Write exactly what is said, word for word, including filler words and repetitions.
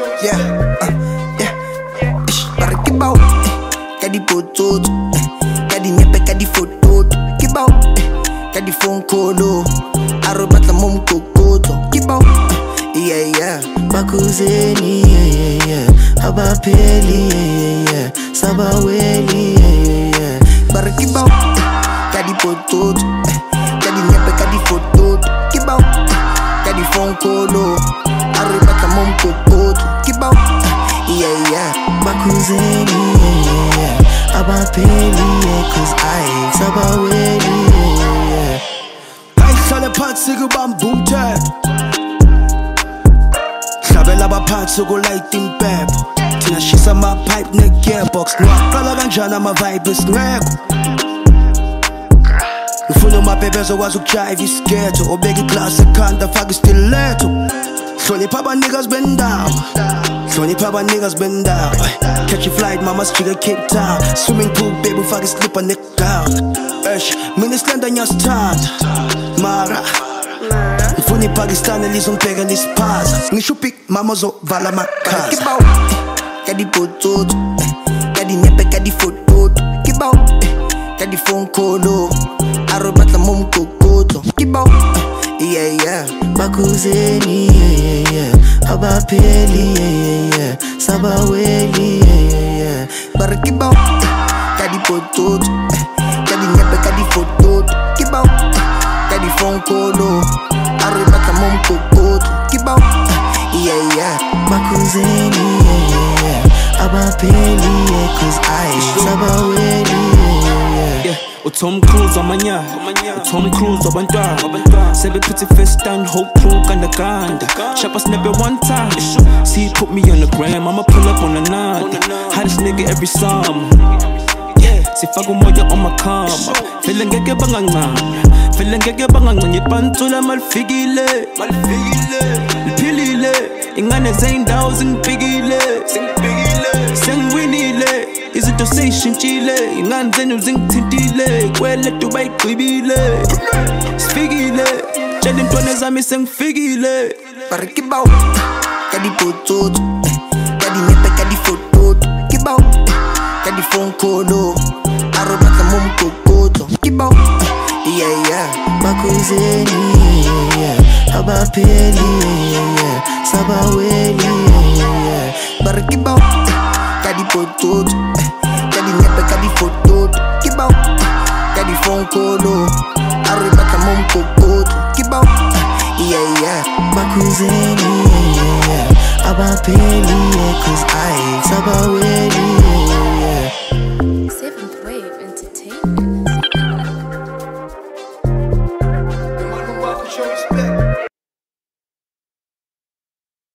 Yeah, uh, yeah. Ish, para kibao. Kadi potot. Kadi nyepe, kadi fotot. Kibao. Kadi phone colo. Arobat la mom kokoto. Kibao. Yeah, yeah. Bakuzeni, yeah, yeah, yeah. Habapeli, yeah, yeah, yeah. Sabaweli, yeah, yeah, yeah. Para kibao. Kadi potot. Kadi nyepe, kadi fotot. Kibao. Kadi phone colo. Arobat la mom kokoto. Kibao. Yeah, yeah. Bakuzeni, yeah, yeah, yeah. Habapeli, yeah, cause I Sabaweli, yeah, yeah. I sale phansi kubamba tap. Hlabela abaphansi kulight impepho. Thina shisa ama-pipe ne-gearbox. Ngiwaqala kanjani ama-vibe esingekho. Ngifuna umabhebe ezokwazi ukujive isiketho. Obeka iglasi ekhanda afake istiletto. Hlonipha abanikazi bendawo. Hlonipha abanikazi bendawo. Catch a flight mama sijika Cape Town. Swimming pool baby ufake islipper neck-gown. Eish, mina isilanda ngiyasithanda mara ngifuna iPakistan elizongibheka lisiphaza. Ngisho big mama zovala amakhaza. Kibao. Kadi potot. Kadi nyepe, kadi fotot. Kibao. Kadi phone colo. Arobat la mom kokoto. Kibao. Yeah, yeah. Bakuzeni, yeah, yeah, yeah. Habapeli, yeah, yeah, yeah. Sabaweli, yeah, yeah, yeah. Para kibao. Kadi potot. Kadi nyepe, kadi fotot. Kibao. Kadi phone colo. Arobat la mom kokoto. Kibao. Yeah, yeah. Bakuzeni, yeah, yeah, yeah. Habapeli, yeah, cause I Sabaweli, yeah, yeah. Yeah, uTom Cruise amanya, uTom Cruise wabantwana. Sebephethe first stand, whole crew ganda-ganda. Shop us never one time. See he put me on the gram, I'ma pull up on another. Hottest nigga every summer. Sifaka umoya on my karma. Feeling ngeke bangancane. Feeling ngeke bangancane. Ibantula malifikile. Liphilile. Ingane zey'ndawo zingibhekile. Sengiwinile. Izinto sey'shintshile. Ingane zenu zingithintile. Kweletu bayigqibile. Sifikile. Tshela intwana zami sengifikile. Para kibao. Kadi potot. Kadi nyepe, kadi fotot. Kibao. Kadi phone colo. Arobat la mom kokoto. Kibao. Yeah, yeah. Bakuzeni, yeah, yeah, yeah. Habapeli, yeah, yeah, yeah. Sabaweli, yeah, yeah, yeah. Para kibao. Kadi potot. Kadi nyepe, kadi fotot. Kibao. Kadi phone colo. Arobat la mom kokoto. Kibao. Yeah, yeah. Bakuzeni, yeah, yeah, yeah. Habapeli, yeah, cause I Sabaweli,